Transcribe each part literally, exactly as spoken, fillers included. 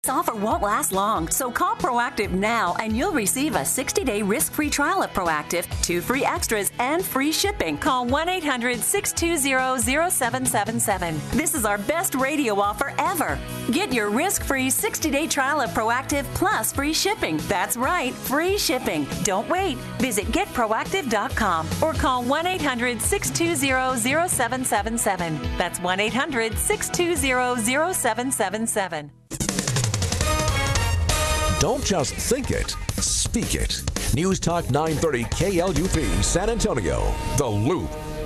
This offer won't last long, so call Proactive now and you'll receive a sixty-day risk-free trial of Proactive, two free extras, and free shipping. Call one eight hundred six two zero zero seven seven seven. This is our best radio offer ever. Get your risk-free sixty-day trial of Proactive plus free shipping. That's right, free shipping. Don't wait. Visit get proactive dot com or call one eight hundred six two zero zero seven seven seven. That's one eight hundred six two zero zero seven seven seven. Don't just think it, speak it. News Talk nine thirty K L U P San Antonio, The Loop.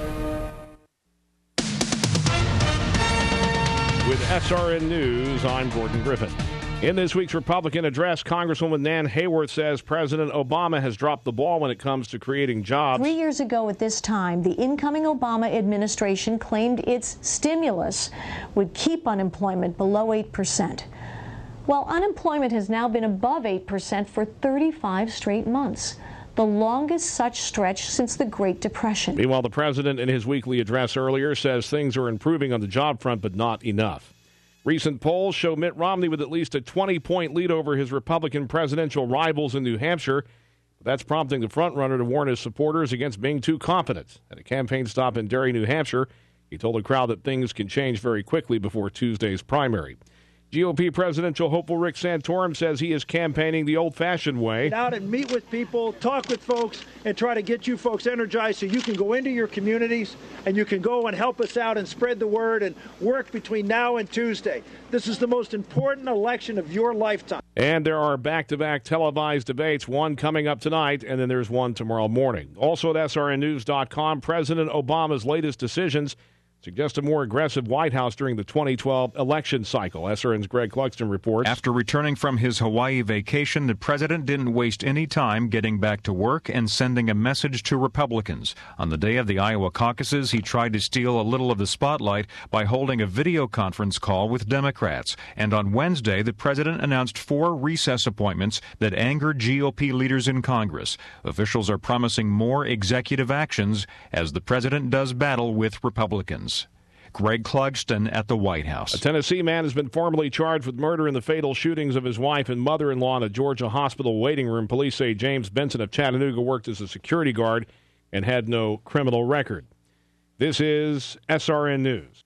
With S R N News, I'm Gordon Griffin. In this week's Republican address, Congresswoman Nan Hayworth says President Obama has dropped the ball when it comes to creating jobs. Three years ago at this time, the incoming Obama administration claimed its stimulus would keep unemployment below eight percent. Well, unemployment has now been above eight percent for thirty-five straight months, the longest such stretch since the Great Depression. Meanwhile, the president in his weekly address earlier says things are improving on the job front, but not enough. Recent polls show Mitt Romney with at least a twenty-point lead over his Republican presidential rivals in New Hampshire. But that's prompting the frontrunner to warn his supporters against being too confident. At a campaign stop in Derry, New Hampshire, he told the crowd that things can change very quickly before Tuesday's primary. G O P presidential hopeful Rick Santorum says he is campaigning the old-fashioned way. Get out and meet with people, talk with folks, and try to get you folks energized so you can go into your communities and you can go and help us out and spread the word and work between now and Tuesday. This is the most important election of your lifetime. And there are back-to-back televised debates, one coming up tonight, and then there's one tomorrow morning. Also at S R N news dot com, President Obama's latest decisions suggest a more aggressive White House during the twenty twelve election cycle. S R N's Greg Clugston reports. After returning from his Hawaii vacation, the president didn't waste any time getting back to work and sending a message to Republicans. On the day of the Iowa caucuses, he tried to steal a little of the spotlight by holding a video conference call with Democrats. And on Wednesday, the president announced four recess appointments that angered G O P leaders in Congress. Officials are promising more executive actions as the president does battle with Republicans. Greg Clugston at the White House. A Tennessee man has been formally charged with murder in the fatal shootings of his wife and mother-in-law in a Georgia hospital waiting room. Police say James Benson of Chattanooga worked as a security guard and had no criminal record. This is S R N News.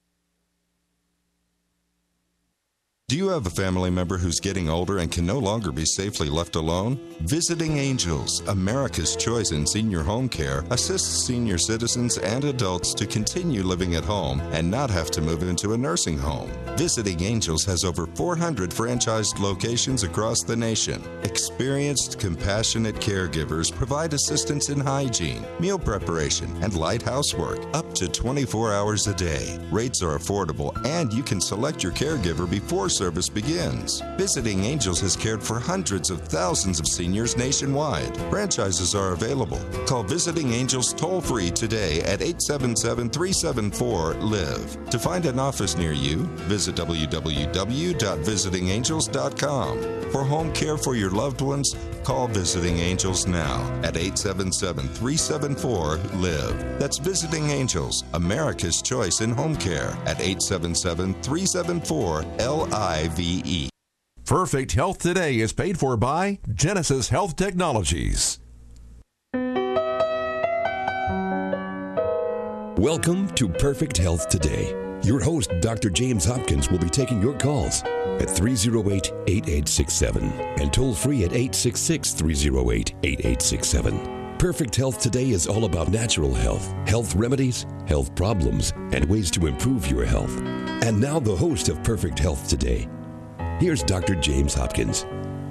Do you have a family member who's getting older and can no longer be safely left alone? Visiting Angels, America's choice in senior home care, assists senior citizens and adults to continue living at home and not have to move into a nursing home. Visiting Angels has over four hundred franchised locations across the nation. Experienced, compassionate caregivers provide assistance in hygiene, meal preparation, and light housework up to twenty-four hours a day. Rates are affordable, and you can select your caregiver before service begins. Visiting Angels has cared for hundreds of thousands of seniors nationwide. Franchises are available. Call Visiting Angels toll-free today at eight seven seven, three seven four, live. To find an office near you, visit w w w dot visiting angels dot com. For home care for your loved ones, call Visiting Angels now at eight seven seven, three seven four, live. That's Visiting Angels, America's choice in home care at eight seven seven, three seven four, L I V E. Perfect Health Today is paid for by Genesis Health Technologies. Welcome to Perfect Health Today. Your host, Doctor James Hopkins, will be taking your calls at three oh eight, eight eight six seven and toll free at eight six six, three oh eight, eight eight six seven. Perfect Health Today is all about natural health, health remedies, health problems, and ways to improve your health. And now the host of Perfect Health Today. Here's Doctor James Hopkins.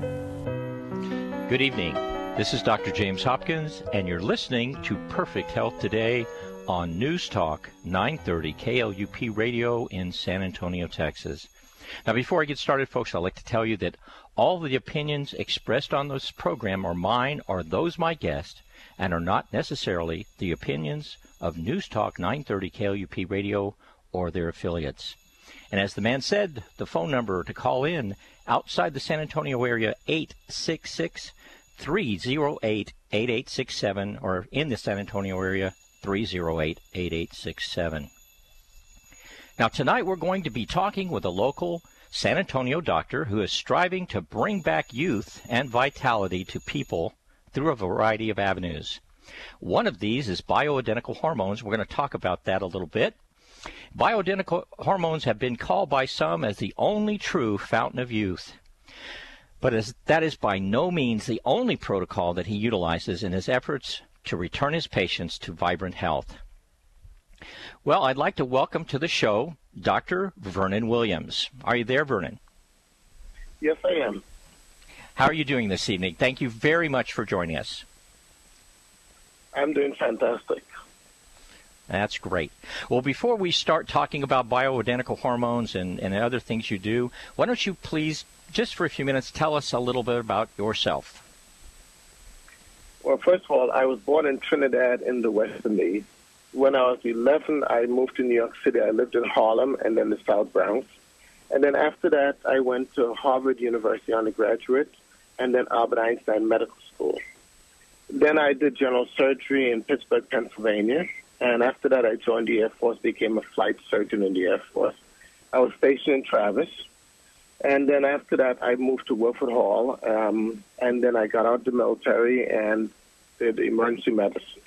Good evening. This is Doctor James Hopkins, and you're listening to Perfect Health Today on News Talk nine thirty K L U P Radio in San Antonio, Texas. Now, before I get started, folks, I'd like to tell you that all the opinions expressed on this program are mine or those of my guests and are not necessarily the opinions of News Talk nine thirty K L U P Radio or their affiliates. And as the man said, the phone number to call in outside the San Antonio area, eight six six, three oh eight, eight eight six seven, or in the San Antonio area, three oh eight, eight eight six seven. Now, tonight we're going to be talking with a local San Antonio doctor who is striving to bring back youth and vitality to people through a variety of avenues. One of these is bioidentical hormones. We're going to talk about that a little bit. Bioidentical hormones have been called by some as the only true fountain of youth. But as that is by no means the only protocol that he utilizes in his efforts to return his patients to vibrant health. Well, I'd like to welcome to the show Doctor Vernon Williams. Are you there, Vernon? Yes, I am. How are you doing this evening? Thank you very much for joining us. I'm doing fantastic. That's great. Well, before we start talking about bioidentical hormones and, and other things you do, why don't you please, just for a few minutes, tell us a little bit about yourself. Well, first of all, I was born in Trinidad in the West Indies. When I was eleven, I moved to New York City. I lived in Harlem and then the South Bronx. And then after that, I went to Harvard University undergraduate and then Albert Einstein Medical School. Then I did general surgery in Pittsburgh, Pennsylvania. And after that, I joined the Air Force, became a flight surgeon in the Air Force. I was stationed in Travis. And then after that, I moved to Wilford Hall. Um, and then I got out of the military and did emergency medicine.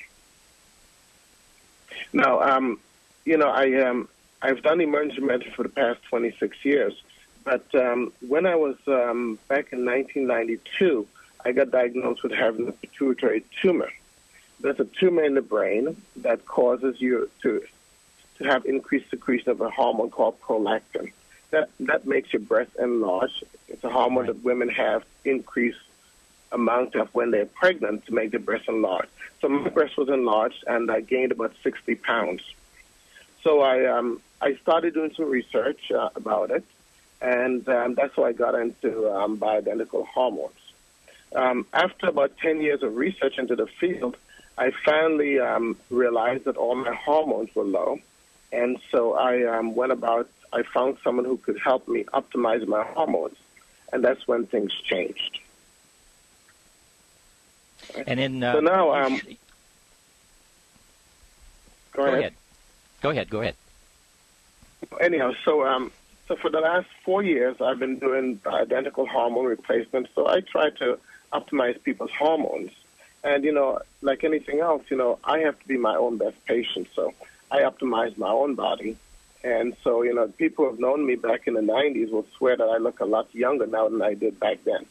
Now, um, you know, I, um, I've done emergency medicine for the past twenty-six years. But um, when I was um, back in nineteen ninety-two, I got diagnosed with having a pituitary tumor. There's a tumor in the brain that causes you to to have increased secretion of a hormone called prolactin. That that makes your breast enlarge. It's a hormone that women have increased amount of when they're pregnant to make the breast enlarge. So my breast was enlarged, and I gained about sixty pounds. So I um, I started doing some research uh, about it, and um, that's how I got into um, bioidentical hormones. Um, after about ten years of research into the field, I finally um, realized that all my hormones were low, and so I um, went about, I found someone who could help me optimize my hormones, and that's when things changed. And in uh, so now, um, go, go ahead. ahead. Go ahead. Go ahead. Anyhow, so um, so for the last four years, I've been doing identical hormone replacement. So I try to optimize people's hormones. And, you know, like anything else, you know, I have to be my own best patient. So I optimize my own body. And so, you know, people who have known me back in the nineties will swear that I look a lot younger now than I did back then.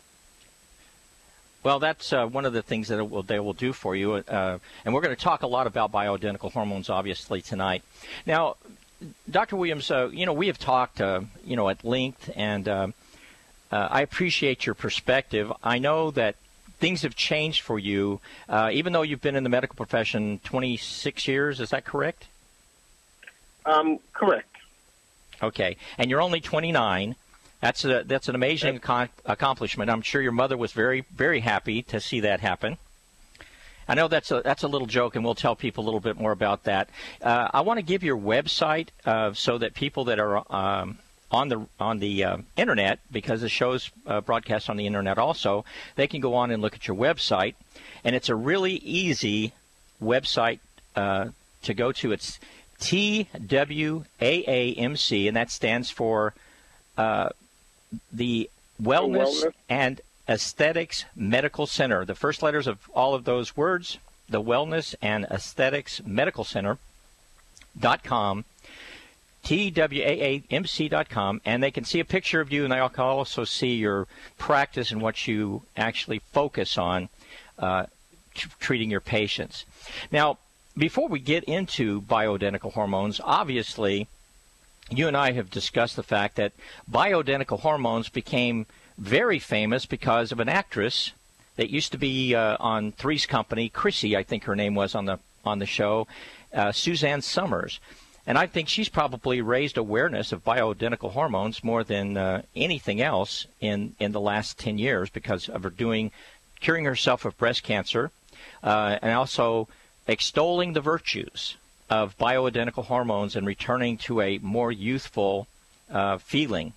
Well, that's uh, one of the things that it will, they will do for you. Uh, and we're going to talk a lot about bioidentical hormones, obviously, tonight. Now, Doctor Williams, uh, you know, we have talked, uh, you know, at length, and uh, uh, I appreciate your perspective. I know that things have changed for you, uh, even though you've been in the medical profession twenty-six years. Is that correct? Um, correct. Okay. And you're only twenty-nine. That's a, that's an amazing ac- accomplishment. I'm sure your mother was very, very happy to see that happen. I know that's a that's a little joke, and we'll tell people a little bit more about that. Uh, I want to give your website uh, so that people that are um, on the on the uh, internet, because the show's uh, broadcast on the internet also, they can go on and look at your website, and it's a really easy website uh, to go to. It's T W A A M C, and that stands for uh, the Wellness, Wellness and Aesthetics Medical Center. The first letters of all of those words, the Wellness and Aesthetics Medical Center dot com, T W A A M C dot com, and they can see a picture of you, and they can also see your practice and what you actually focus on uh, t- treating your patients. Now, before we get into bioidentical hormones, obviously, you and I have discussed the fact that bioidentical hormones became very famous because of an actress that used to be uh, on Three's Company, Chrissy, I think her name was on the on the show, uh, Suzanne Summers. And I think she's probably raised awareness of bioidentical hormones more than uh, anything else in, in the last ten years because of her doing, curing herself of breast cancer, uh, and also extolling the virtues of bioidentical hormones and returning to a more youthful uh, feeling.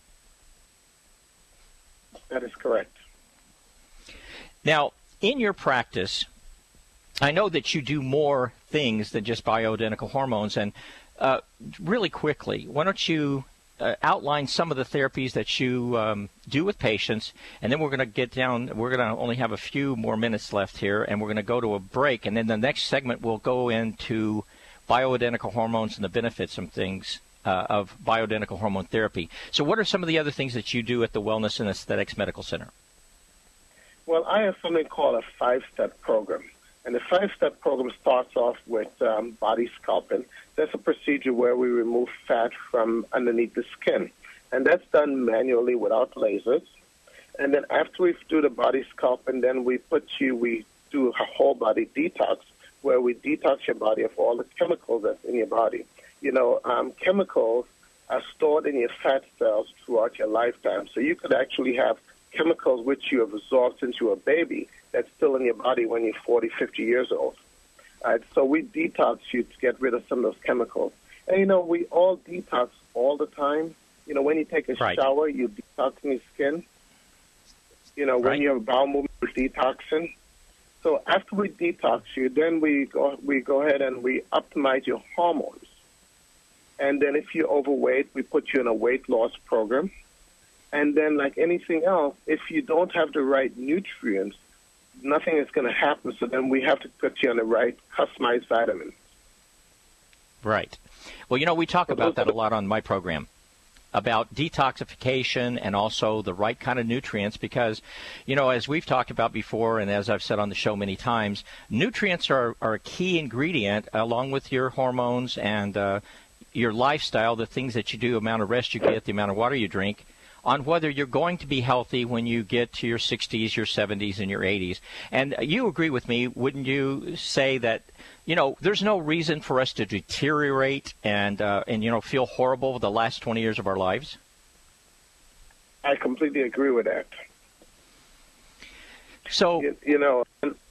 That is correct. Now, in your practice, I know that you do more things than just bioidentical hormones. And uh, really quickly, why don't you uh, outline some of the therapies that you um, do with patients, and then we're going to get down. We're going to only have a few more minutes left here, and we're going to go to a break, and then the next segment we'll go into bioidentical hormones and the benefits and things uh, of bioidentical hormone therapy. So what are some of the other things that you do at the Wellness and Aesthetics Medical Center? Well, I have something called a five-step program. And the five-step program starts off with um, body sculpting. That's a procedure where we remove fat from underneath the skin. And that's done manually without lasers. And then after we do the body sculpting, then we put you, we do a whole body detox, where we detox your body of all the chemicals that's in your body. You know, um, chemicals are stored in your fat cells throughout your lifetime. So you could actually have chemicals which you have absorbed since you were a baby that's still in your body when you're forty, fifty years old. All right, so we detox you to get rid of some of those chemicals. And, you know, we all detox all the time. You know, when you take a right. shower, you detox your skin. You know, when right. you have a bowel movement, you're detoxing. So after we detox you, then we go, we go ahead and we optimize your hormones. And then if you're overweight, we put you in a weight loss program. And then like anything else, if you don't have the right nutrients, nothing is going to happen. So then we have to put you on the right customized vitamins. Right. Well, you know, we talk about that a lot on my program, about detoxification and also the right kind of nutrients because, you know, as we've talked about before and as I've said on the show many times, nutrients are, are a key ingredient along with your hormones and uh, your lifestyle, the things that you do, amount of rest you get, the amount of water you drink, on whether you're going to be healthy when you get to your sixties, your seventies, and your eighties. And you agree with me, wouldn't you say that, you know, there's no reason for us to deteriorate and, uh, and you know, feel horrible the last twenty years of our lives? I completely agree with that. So, you, you know,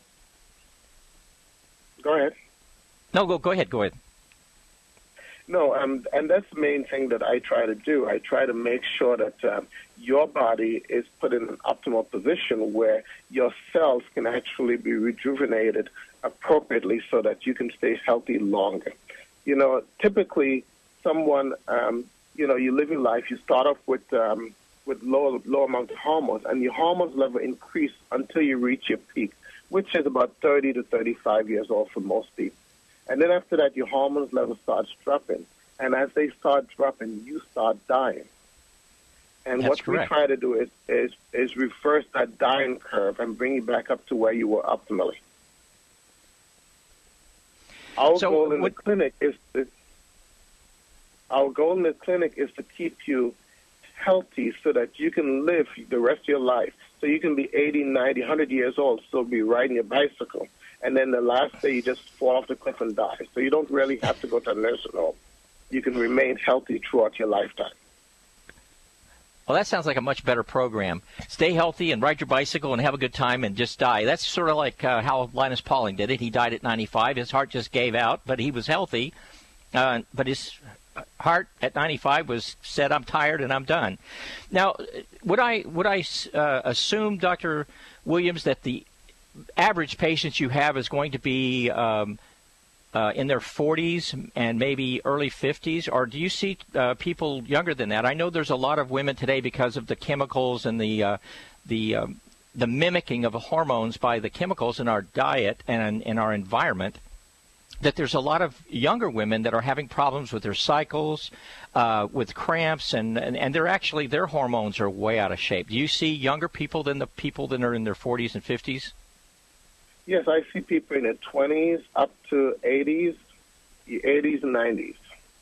go ahead. No, go, go ahead, go ahead. No, um, and that's the main thing that I try to do. I try to make sure that um, your body is put in an optimal position where your cells can actually be rejuvenated appropriately so that you can stay healthy longer. You know, typically someone, um, you know, you live your life, you start off with um, with low, low amount of hormones, and your hormones level increase until you reach your peak, which is about thirty to thirty-five years old for most people. And then after that, your hormones level starts dropping. And as they start dropping, you start dying. And That's what correct. we try to do is, is, is reverse that dying curve and bring you back up to where you were optimally. Our so goal in what, the clinic is to, our goal in the clinic is to keep you healthy so that you can live the rest of your life. So you can be eighty, ninety, one hundred years old, still be riding your bicycle. And then the last day you just fall off the cliff and die. So you don't really have to go to a nursing home. You can remain healthy throughout your lifetime. Well, that sounds like a much better program. Stay healthy and ride your bicycle and have a good time and just die. That's sort of like uh, how Linus Pauling did it. He died at ninety-five. His heart just gave out, but he was healthy. Uh, but his heart at ninety-five was said, I'm tired and I'm done. Now, would I, would I uh, assume, Doctor Williams, that the average patients you have is going to be um, uh, in their forties and maybe early fifties, or do you see uh, people younger than that? I know there's a lot of women today because of the chemicals and the uh, the um, the mimicking of hormones by the chemicals in our diet and in our environment, that there's a lot of younger women that are having problems with their cycles, uh, with cramps, and, and, and they're actually, their hormones are way out of shape. Do you see younger people than the people that are in their forties and fifties? Yes, I see people in their twenties up to eighties, eighties and nineties.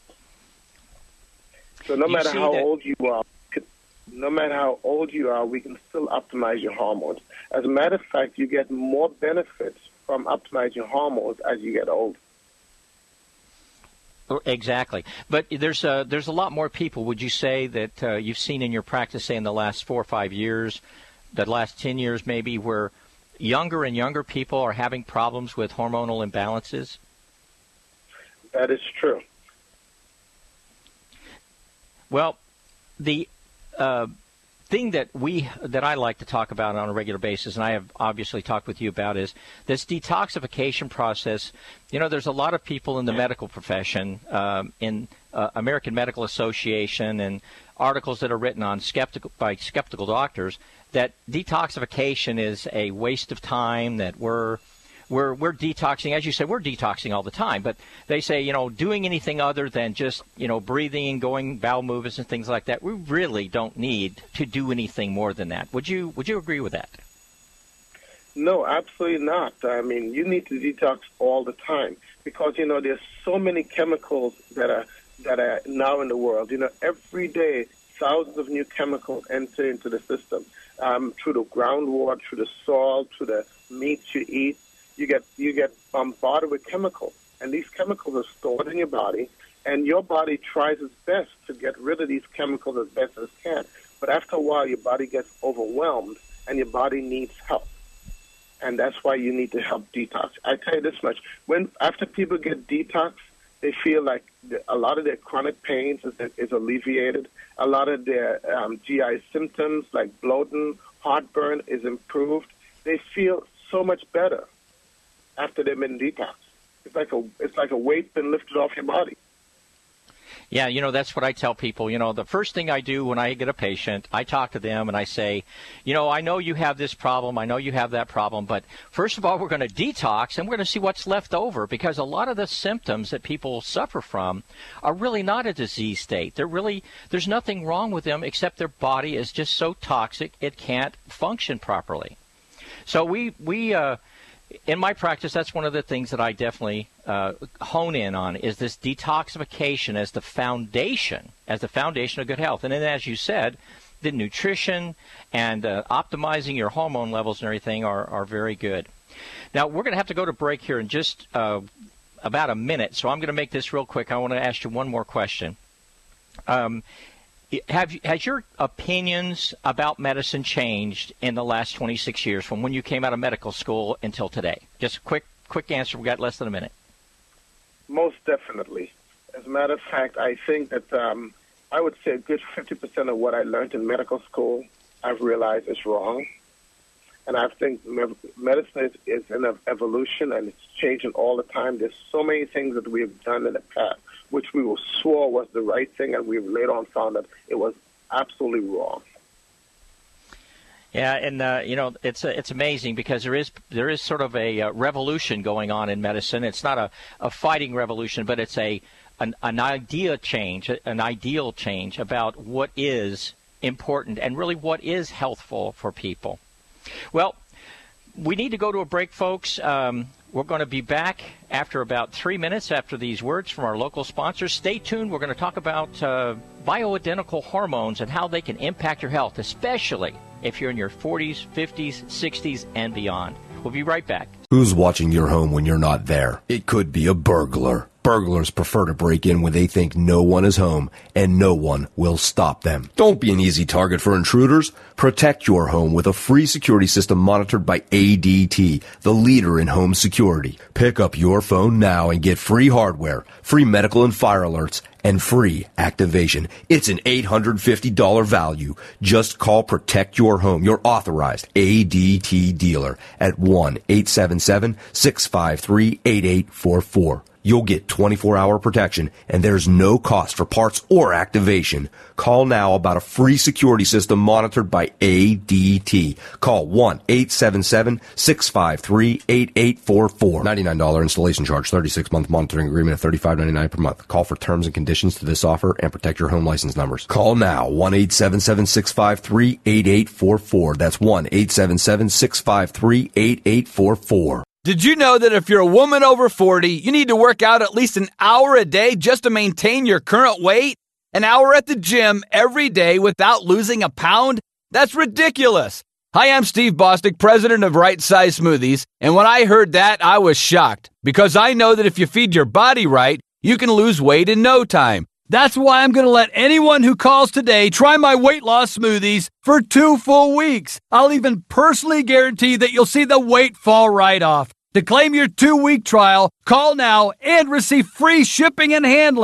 So no You matter see how that- old you are, no matter how old you are, we can still optimize your hormones. As a matter of fact, you get more benefits from optimizing hormones as you get older. Exactly. But there's a, there's a lot more people, would you say, that uh, you've seen in your practice, say, in the last four or five years, the last ten years maybe, where younger and younger people are having problems with hormonal imbalances? That is true. Well, the uh, thing that we that I like to talk about on a regular basis, and I have obviously talked with you about, is this detoxification process. You know, there's a lot of people in the medical profession, um, in uh, American Medical Association, and articles that are written on skeptical by skeptical doctors that detoxification is a waste of time, that we're We're we're detoxing, as you said, we're detoxing all the time. But they say, you know, doing anything other than just, you know, breathing and going bowel movements and things like that, we really don't need to do anything more than that. Would you would you agree with that? No, absolutely not. I mean, you need to detox all the time because, you know, there's so many chemicals that are that are now in the world. You know, every day thousands of new chemicals enter into the system um, through the groundwater, through the soil, through the meats you eat. You get you get bombarded with chemicals, and these chemicals are stored in your body, and your body tries its best to get rid of these chemicals as best as it can. But after a while, your body gets overwhelmed, and your body needs help, and that's why you need to help detox. I tell you this much: when after people get detox, they feel like the, a lot of their chronic pains is, is alleviated. A lot of their um, G I symptoms like bloating, heartburn is improved. They feel so much better after they've been detox. It's like a it's like a weight been lifted off your body. Yeah, you know, that's what I tell people. You know, the first thing I do when I get a patient, I talk to them and I say, you know, I know you have this problem, I know you have that problem, but first of all, we're going to detox and we're going to see what's left over, because a lot of the symptoms that people suffer from are really not a disease state. They're really, there's nothing wrong with them except their body is just so toxic it can't function properly. So we, we, uh, in my practice, that's one of the things that I definitely uh, hone in on, is this detoxification as the foundation, as the foundation of good health. And then, as you said, the nutrition and uh, optimizing your hormone levels and everything are, are very good. Now, we're going to have to go to break here in just uh, about a minute, so I'm going to make this real quick. I want to ask you one more question. Um, Have has your opinions about medicine changed in the last twenty-six years from when you came out of medical school until today? Just a quick quick answer. We've got less than a minute. Most definitely. As a matter of fact, I think that um, I would say a good fifty percent of what I learned in medical school I've realized is wrong. And I think medicine is, is in an evolution, and it's changing all the time. There's so many things that we have done in the past which we swore was the right thing, and we later on found that it was absolutely wrong. Yeah, and uh, you know, it's uh, it's amazing because there is there is sort of a uh, revolution going on in medicine. It's not a, a fighting revolution, but it's a an, an idea change, an ideal change about what is important and really what is healthful for people. Well, we need to go to a break, folks. Um, we're going to be back after about three minutes after these words from our local sponsors. Stay tuned. We're going to talk about uh, bioidentical hormones and how they can impact your health, especially if you're in your forties, fifties, sixties, and beyond. We'll be right back. Who's watching your home when you're not there? It could be a burglar. Burglars prefer to break in when they think no one is home, and no one will stop them. Don't be an easy target for intruders. Protect your home with a free security system monitored by A D T, the leader in home security. Pick up your phone now and get free hardware, free medical and fire alerts, and free activation. It's an eight hundred fifty dollars value. Just call Protect Your Home, your authorized A D T dealer, at one eight seven seven, six five three, eight eight four four. You'll get twenty-four hour protection, and there's no cost for parts or activation. Call now about a free security system monitored by A D T. Call one eight seven seven, six five three, eight eight four four. ninety-nine dollars installation charge, thirty-six month monitoring agreement at thirty-five ninety-nine per month. Call for terms and conditions to this offer and protect your home license numbers. Call now, one eight seven seven, six five three, eight eight four four. That's one eight seven seven, six five three, eight eight four four. Did you know that if you're a woman over forty, you need to work out at least an hour a day just to maintain your current weight? An hour at the gym every day without losing a pound? That's ridiculous. Hi, I'm Steve Bostic, president of Right Size Smoothies, and when I heard that, I was shocked, because I know that if you feed your body right, you can lose weight in no time. That's why I'm going to let anyone who calls today try my weight loss smoothies for two full weeks. I'll even personally guarantee that you'll see the weight fall right off. To claim your two-week trial, call now and receive free shipping and handling.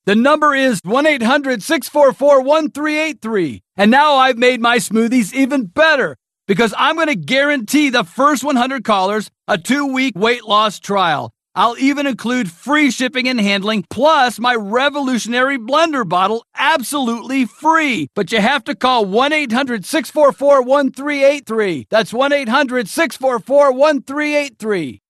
The number is one eight hundred six four four one three eight three. And now I've made my smoothies even better because I'm going to guarantee the first one hundred callers a two-week weight loss trial. I'll even include free shipping and handling, plus my revolutionary blender bottle absolutely free. But you have to call one eight hundred six four four one three eight three. That's one eight hundred six four four one three eight three.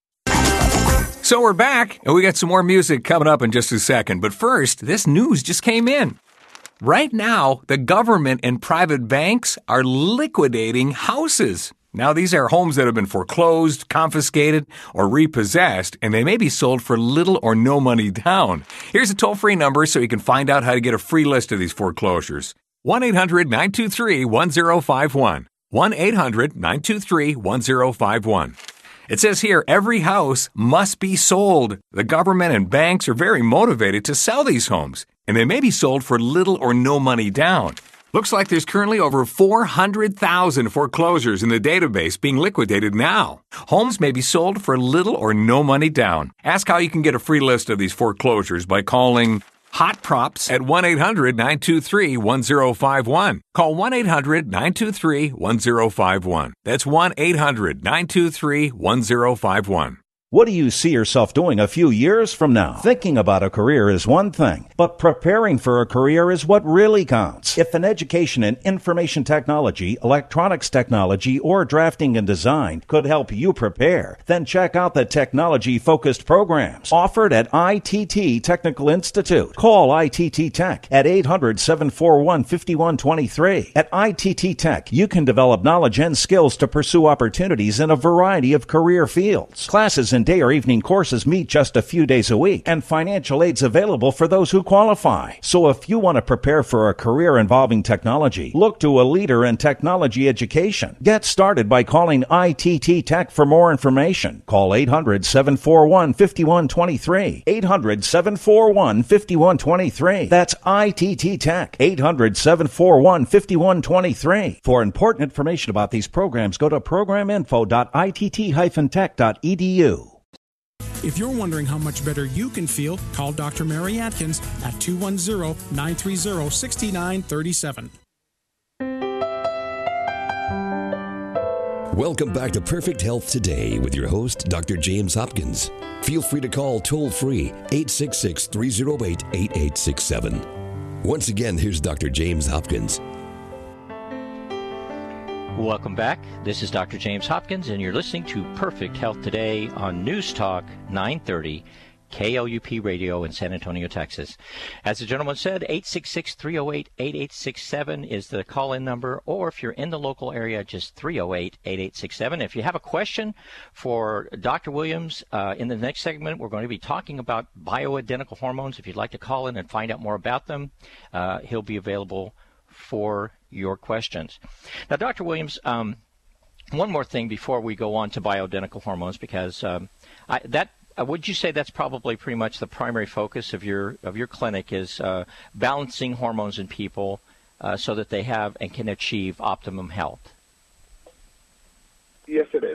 So we're back, and we got some more music coming up in just a second. But first, this news just came in. Right now, the government and private banks are liquidating houses. Now, these are homes that have been foreclosed, confiscated, or repossessed, and they may be sold for little or no money down. Here's a toll-free number so you can find out how to get a free list of these foreclosures. one eight hundred nine two three one zero five one. one eight hundred nine two three one zero five one. It says here, every house must be sold. The government and banks are very motivated to sell these homes, and they may be sold for little or no money down. Looks like there's currently over four hundred thousand foreclosures in the database being liquidated now. Homes may be sold for little or no money down. Ask how you can get a free list of these foreclosures by calling Hot Props at one eight hundred nine two three one zero five one. Call one eight hundred nine two three one zero five one. That's one eight hundred nine two three one zero five one. What do you see yourself doing a few years from now? Thinking about a career is one thing, but preparing for a career is what really counts. If an education in information technology, electronics technology, or drafting and design could help you prepare, then check out the technology-focused programs offered at I T T Technical Institute. Call I T T Tech at eight hundred seven four one five one two three. At I T T Tech, you can develop knowledge and skills to pursue opportunities in a variety of career fields. Classes in day or evening courses meet just a few days a week, and financial aid's available for those who qualify. So if you want to prepare for a career involving technology, look to a leader in technology education. Get started by calling I T T Tech for more information. Call eight hundred seven four one five one two three. eight hundred seven four one five one two three. That's I T T Tech. eight hundred seven four one five one two three. For important information about these programs, go to program info dot I T T dash tech dot E D U. If you're wondering how much better you can feel, call Doctor Mary Atkins at two one zero, nine three zero, six nine three seven. Welcome back to Perfect Health Today with your host, Doctor James Hopkins. Feel free to call toll-free eight six six, three zero eight, eight eight six seven. Once again, here's Doctor James Hopkins. Welcome back. This is Doctor James Hopkins, and you're listening to Perfect Health Today on News Talk nine thirty K L U P Radio in San Antonio, Texas. As the gentleman said, eight six six, three oh eight, eight eight six seven is the call-in number, or if you're in the local area, just three oh eight, eight eight six seven. If you have a question for Doctor Williams, uh, in the next segment, we're going to be talking about bioidentical hormones. If you'd like to call in and find out more about them, uh, he'll be available for your questions. Now, Doctor Williams, um, one more thing before we go on to bioidentical hormones, because um, I, that uh, would you say that's probably pretty much the primary focus of your of your clinic is uh, balancing hormones in people uh, so that they have and can achieve optimum health? Yes, it is.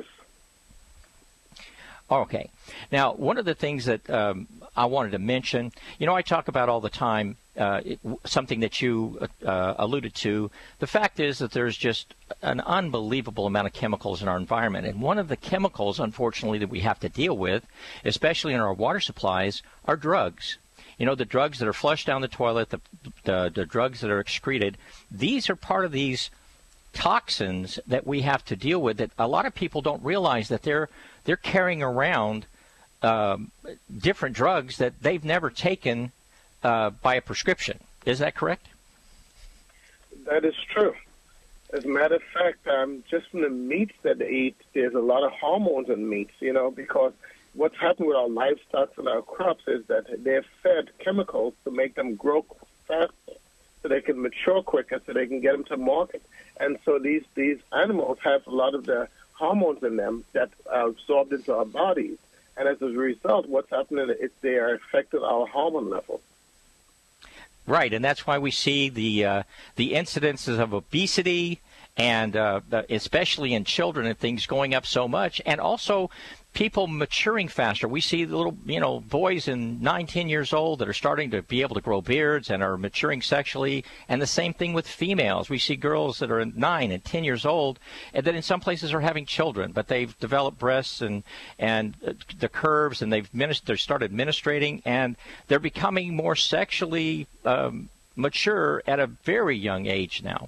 Okay. Now, one of the things that um, I wanted to mention, you know, I talk about all the time, uh, it, something that you uh, alluded to. The fact is that there's just an unbelievable amount of chemicals in our environment. And one of the chemicals, unfortunately, that we have to deal with, especially in our water supplies, are drugs. You know, the drugs that are flushed down the toilet, the, the, the drugs that are excreted, these are part of these toxins that we have to deal with that a lot of people don't realize that they're they're carrying around um, different drugs that they've never taken uh, by a prescription. Is that correct? That is true. As a matter of fact, um, just from the meats that they eat, there's a lot of hormones in meats, you know, because what's happened with our livestock and our crops is that they're fed chemicals to make them grow faster, so they can mature quicker, so they can get them to market. And so these, these animals have a lot of the hormones in them that are absorbed into our bodies. And as a result, what's happening is they are affecting our hormone levels. Right, and that's why we see the uh, the incidences of obesity and uh, especially in children and things going up so much, and also people maturing faster. We see the little, you know, boys in nine, ten years old that are starting to be able to grow beards and are maturing sexually, and the same thing with females. We see girls that are nine and ten years old and that in some places are having children, but they've developed breasts and and the curves, and they've minist- they started menstruating, and they're becoming more sexually um, mature at a very young age now.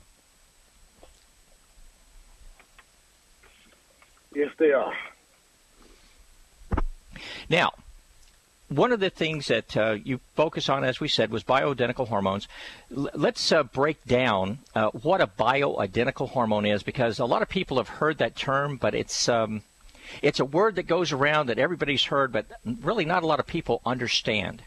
Yes, they are. Now, one of the things that uh, you focus on, as we said, was bioidentical hormones. L- let's uh, break down uh, what a bioidentical hormone is, because a lot of people have heard that term, but it's um, it's a word that goes around that everybody's heard, but really not a lot of people understand.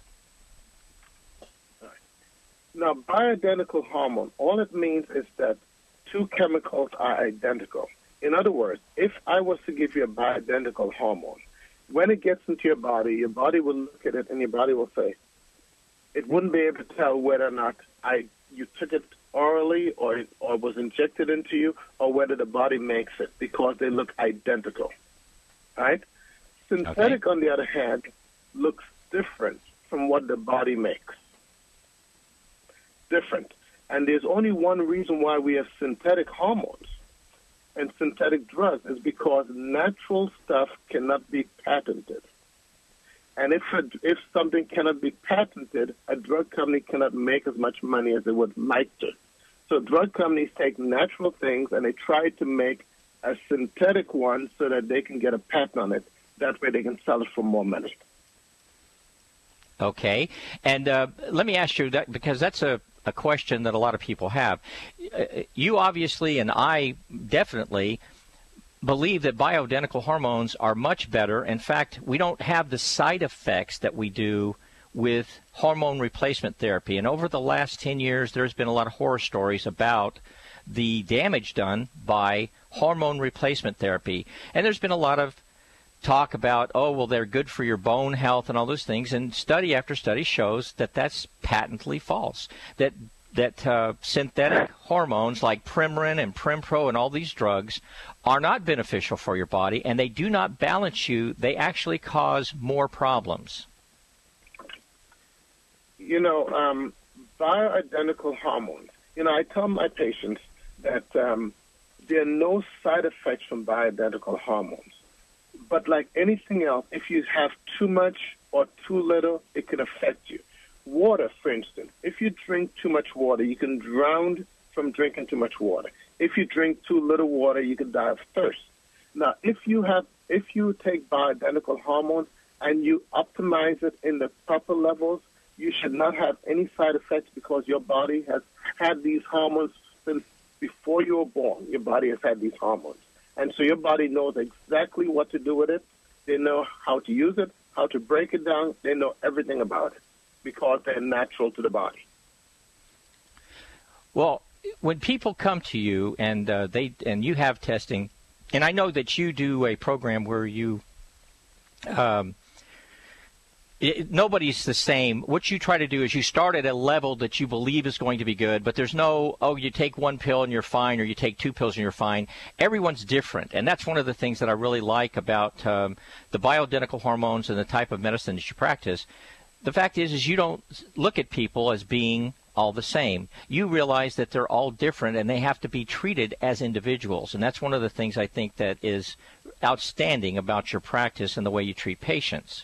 Now, bioidentical hormone, all it means is that two chemicals are identical. In other words, if I was to give you a bioidentical hormone, when it gets into your body, your body will look at it and your body will say, it wouldn't be able to tell whether or not I you took it orally or it, or was injected into you, or whether the body makes it, because they look identical. Right? Synthetic, okay, on the other hand, looks different from what the body makes. Different. And there's only one reason why we have synthetic hormones and synthetic drugs, is because natural stuff cannot be patented. And if a, if something cannot be patented, a drug company cannot make as much money as they would like to. So drug companies take natural things and they try to make a synthetic one so that they can get a patent on it. That way they can sell it for more money. Okay. And uh, let me ask you that, because that's a a question that a lot of people have. You obviously, and I definitely, believe that bioidentical hormones are much better. In fact, we don't have the side effects that we do with hormone replacement therapy. And over the last ten years, there's been a lot of horror stories about the damage done by hormone replacement therapy. And there's been a lot of talk about, oh, well, they're good for your bone health and all those things, and study after study shows that that's patently false, that that uh, synthetic hormones like Premarin and Prempro and all these drugs are not beneficial for your body, and they do not balance you. They actually cause more problems. You know, um, bioidentical hormones, you know, I tell my patients that um, there are no side effects from bioidentical hormones. But like anything else, if you have too much or too little, it can affect you. Water, for instance, if you drink too much water, you can drown from drinking too much water. If you drink too little water, you can die of thirst. Now, if you have, if you take bioidentical hormones and you optimize it in the proper levels, you should not have any side effects, because your body has had these hormones since before you were born. Your body has had these hormones. And so your body knows exactly what to do with it. They know how to use it, how to break it down. They know everything about it because they're natural to the body. Well, when people come to you and uh, they and you have testing, and I know that you do a program where you um, It, nobody's the same. What you try to do is you start at a level that you believe is going to be good, but there's no, oh, you take one pill and you're fine, or you take two pills and you're fine. Everyone's different, and that's one of the things that I really like about um, the bioidentical hormones and the type of medicine that you practice. The fact is, is you don't look at people as being all the same. You realize that they're all different, and they have to be treated as individuals, and that's one of the things I think that is outstanding about your practice and the way you treat patients.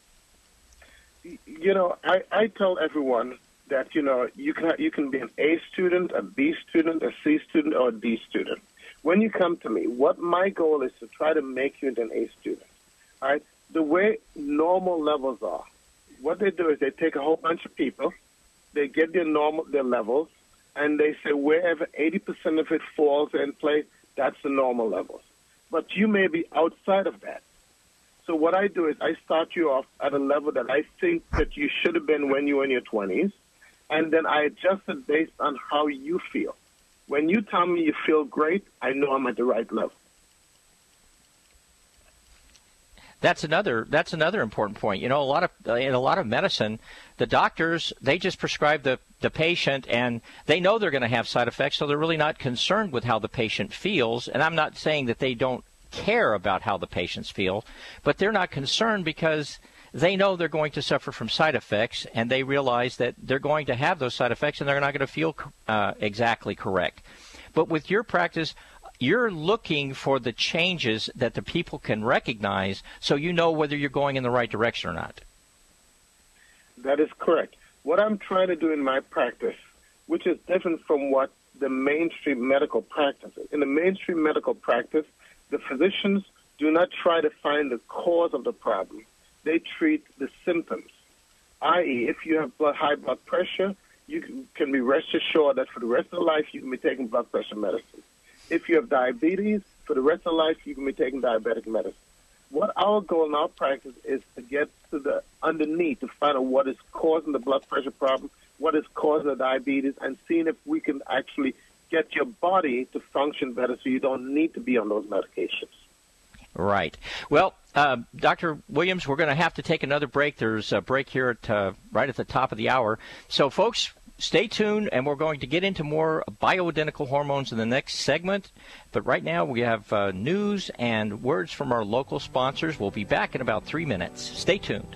You know, I, I tell everyone that, you know, you can you can be an A student, a B student, a C student, or a D student. When you come to me, what my goal is to try to make you into an A student. All right? The way normal levels are, what they do is they take a whole bunch of people, they get their normal their levels, and they say wherever eighty percent of it falls in place, that's the normal levels. But you may be outside of that. So what I do is I start you off at a level that I think that you should have been when you were in your twenties, and then I adjust it based on how you feel. When you tell me you feel great, I know I'm at the right level. That's another that's another important point. You know, a lot of uh, in a lot of medicine, the doctors, they just prescribe the, the patient, and they know they're going to have side effects, so they're really not concerned with how the patient feels. And I'm not saying that they don't care about how the patients feel, but they're not concerned because they know they're going to suffer from side effects, and they realize that they're going to have those side effects, and they're not going to feel uh, exactly correct. But with your practice, you're looking for the changes that the people can recognize so you know whether you're going in the right direction or not. That is correct. What I'm trying to do in my practice, which is different from what the mainstream medical practice is. In the mainstream medical practice, the physicians do not try to find the cause of the problem. They treat the symptoms, that is, if you have blood, high blood pressure, you can, can be rest assured that for the rest of life you can be taking blood pressure medicine. If you have diabetes, for the rest of life, you can be taking diabetic medicine. What our goal in our practice is to get to the underneath, to find out what is causing the blood pressure problem, what is causing the diabetes, and seeing if we can actually get your body to function better so you don't need to be on those medications. Right. Well, uh, Doctor Williams, we're going to have to take another break. There's a break here at uh, right at the top of the hour. So, folks, stay tuned, and we're going to get into more bioidentical hormones in the next segment. But right now we have uh, news and words from our local sponsors. We'll be back in about three minutes. Stay tuned.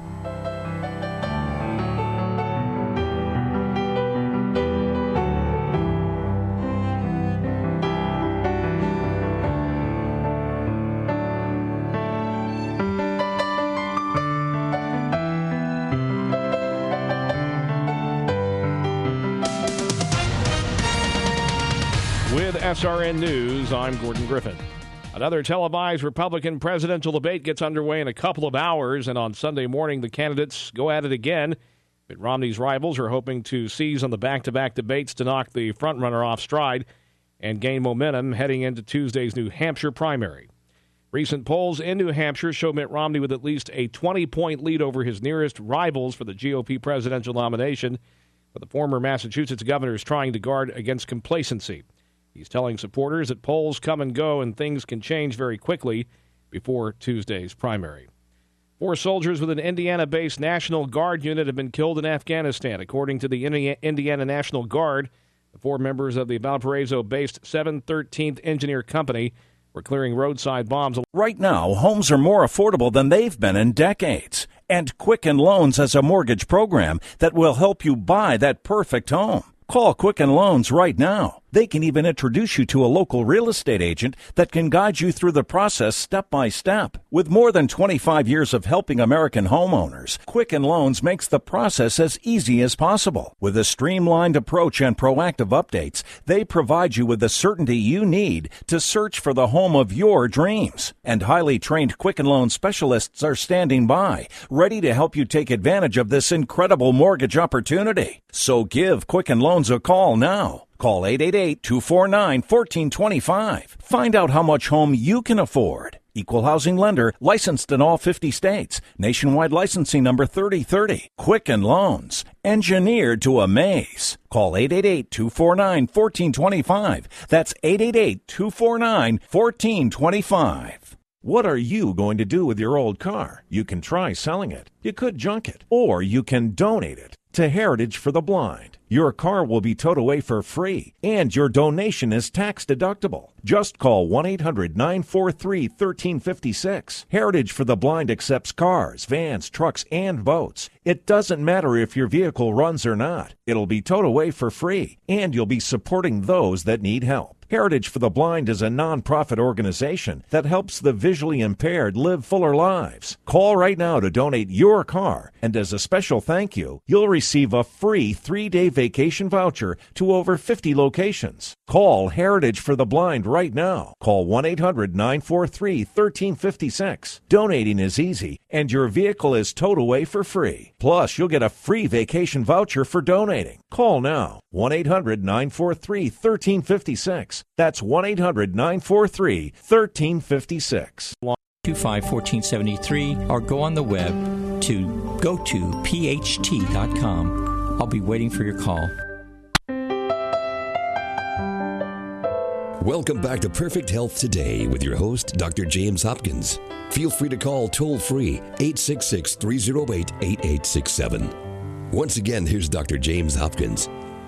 S R N News, I'm Gordon Griffin. Another televised Republican presidential debate gets underway in a couple of hours, and on Sunday morning, the candidates go at it again. Mitt Romney's rivals are hoping to seize on the back-to-back debates to knock the frontrunner off stride and gain momentum heading into Tuesday's New Hampshire primary. Recent polls in New Hampshire show Mitt Romney with at least a twenty-point lead over his nearest rivals for the G O P presidential nomination, but the former Massachusetts governor is trying to guard against complacency. He's telling supporters that polls come and go and things can change very quickly before Tuesday's primary. Four soldiers with an Indiana-based National Guard unit have been killed in Afghanistan, according to the Indiana National Guard. The four members of the Valparaiso-based seven thirteenth Engineer Company were clearing roadside bombs. Right now, homes are more affordable than they've been in decades. And Quicken Loans has a mortgage program that will help you buy that perfect home. Call Quicken Loans right now. They can even introduce you to a local real estate agent that can guide you through the process step by step. With more than twenty-five years of helping American homeowners, Quicken Loans makes the process as easy as possible. With a streamlined approach and proactive updates, they provide you with the certainty you need to search for the home of your dreams. And highly trained Quicken Loan specialists are standing by, ready to help you take advantage of this incredible mortgage opportunity. So give Quicken Loans a call now. Call eight eight eight, two four nine, one four two five. Find out how much home you can afford. Equal housing lender, licensed in all fifty states. Nationwide licensing number thirty thirty. Quicken Loans, engineered to amaze. Call eight eight eight, two four nine, one four two five. That's eight eight eight, two four nine, one four two five. What are you going to do with your old car? You can try selling it. You could junk it. Or you can donate it to Heritage for the Blind. Your car will be towed away for free, and your donation is tax deductible. Just call one eight hundred, nine four three, one three five six. Heritage for the Blind accepts cars, vans, trucks, and boats. It doesn't matter if your vehicle runs or not. It'll be towed away for free, and you'll be supporting those that need help. Heritage for the Blind is a non-profit organization that helps the visually impaired live fuller lives. Call right now to donate your car, and as a special thank you, you'll receive a free three-day vacation voucher to over fifty locations. Call Heritage for the Blind right now. Call one eight hundred, nine four three, one three five six. Donating is easy, and your vehicle is towed away for free. Plus, you'll get a free vacation voucher for donating. Call now, one eight hundred, nine four three, one three five six. That's one eight hundred, nine four three, one three five six. two five, one four seven three or go on the web to go to p h t dot com. I'll be waiting for your call. Welcome back to Perfect Health Today with your host, Doctor James Hopkins. Feel free to call toll-free eight six six, three oh eight, eight eight six seven. Once again, here's Doctor James Hopkins.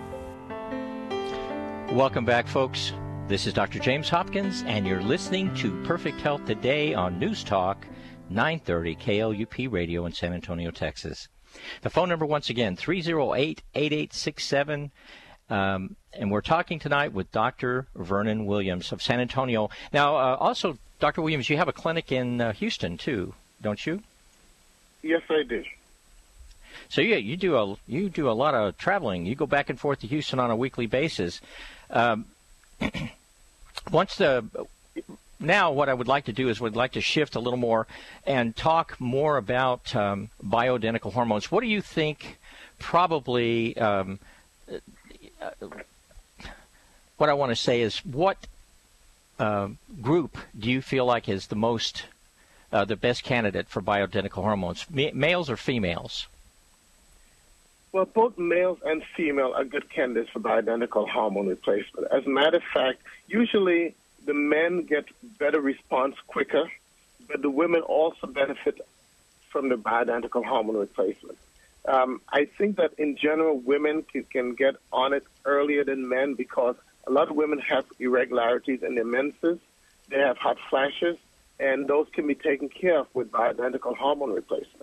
Welcome back, folks. This is Doctor James Hopkins, and you're listening to Perfect Health Today on News Talk nine thirty K L U P Radio in San Antonio, Texas. The phone number, once again, three oh eight, eight eight six seven. Um, and we're talking tonight with Doctor Vernon Williams of San Antonio. Now, uh, also, Doctor Williams, you have a clinic in uh, Houston, too, don't you? Yes, I do. So yeah, you do a you do a lot of traveling. You go back and forth to Houston on a weekly basis. Um, once the now, what I would like to do is would like to shift a little more and talk more about um, bioidentical hormones. What do you think? Probably, um, uh, what I want to say is, what uh, group do you feel like is the most uh, the best candidate for bioidentical hormones, M- males or females? Well, both males and female are good candidates for bioidentical hormone replacement. As a matter of fact, usually the men get better response quicker, but the women also benefit from the bioidentical hormone replacement. Um, I think that in general, women can, can get on it earlier than men because a lot of women have irregularities in their menses, they have hot flashes, and those can be taken care of with bioidentical hormone replacement.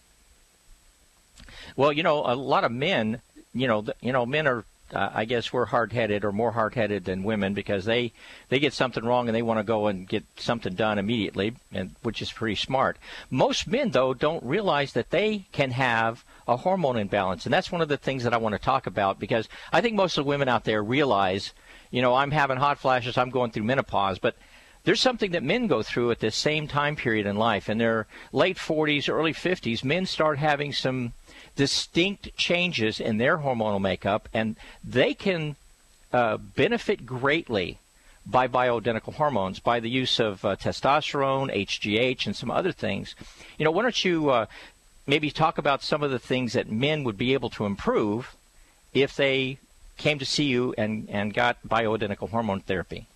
Well, you know, a lot of men, you know, you know, men are, uh, I guess, we're hard-headed or more hard-headed than women because they, they get something wrong and they want to go and get something done immediately, and which is pretty smart. Most men, though, don't realize that they can have a hormone imbalance, and that's one of the things that I want to talk about because I think most of the women out there realize, you know, I'm having hot flashes, I'm going through menopause, but there's something that men go through at this same time period in life. In their late forties, early fifties, men start having some distinct changes in their hormonal makeup, and they can uh, benefit greatly by bioidentical hormones, by the use of uh, testosterone, H G H, and some other things. You know, why don't you uh, maybe talk about some of the things that men would be able to improve if they came to see you and, and got bioidentical hormone therapy?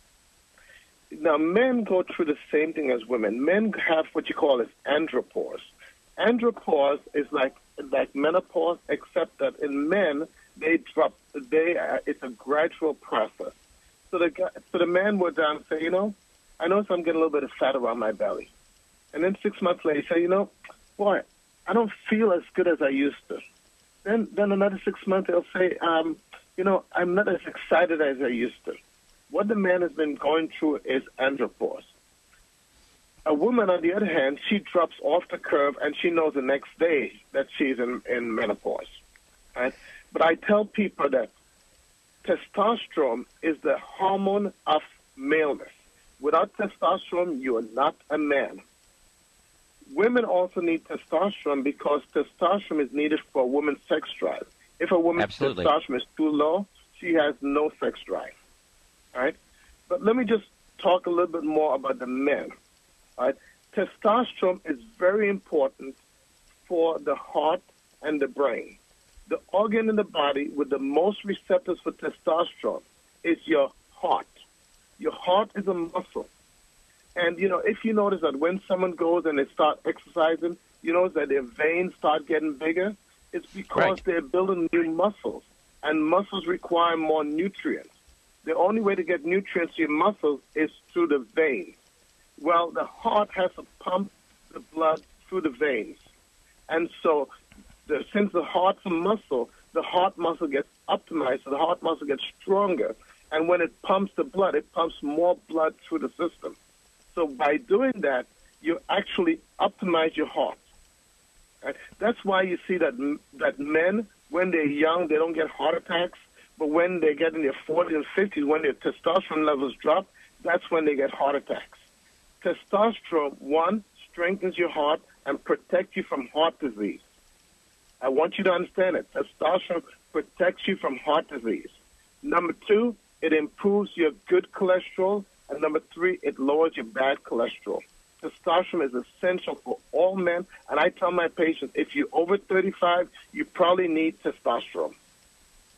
Now, men go through the same thing as women. Men have what you call as andropause. Andropause is like like menopause, except that in men they drop. They uh, it's a gradual process. So the guy, so the man would um, say, you know, I notice I'm getting a little bit of fat around my belly, and then six months later, he say, you know, boy, I don't feel as good as I used to. Then then another six months, he'll say, um, you know, I'm not as excited as I used to. What the man has been going through is andropause. A woman, on the other hand, she drops off the curve, and she knows the next day that she's in, in menopause. Right? But I tell people that testosterone is the hormone of maleness. Without testosterone, you are not a man. Women also need testosterone because testosterone is needed for a woman's sex drive. If a woman's Absolutely. testosterone is too low, she has no sex drive. Right? But let me just talk a little bit more about the men. Right? Testosterone is very important for the heart and the brain. The organ in the body with the most receptors for testosterone is your heart. Your heart is a muscle. And, you know, if you notice that when someone goes and they start exercising, you notice that their veins start getting bigger, it's because right. they're building new muscles, and muscles require more nutrients. The only way to get nutrients to your muscles is through the veins. Well, the heart has to pump the blood through the veins. And so the, since the heart's a muscle, the heart muscle gets optimized, so the heart muscle gets stronger. And when it pumps the blood, it pumps more blood through the system. So by doing that, you actually optimize your heart. Right? That's why you see that that men, when they're young, they don't get heart attacks. But when they get in their forties and fifties, when their testosterone levels drop, that's when they get heart attacks. Testosterone, one, strengthens your heart and protects you from heart disease. I want you to understand it. Testosterone protects you from heart disease. Number two, it improves your good cholesterol. And number three, it lowers your bad cholesterol. Testosterone is essential for all men. And I tell my patients, if you're over thirty-five, you probably need testosterone.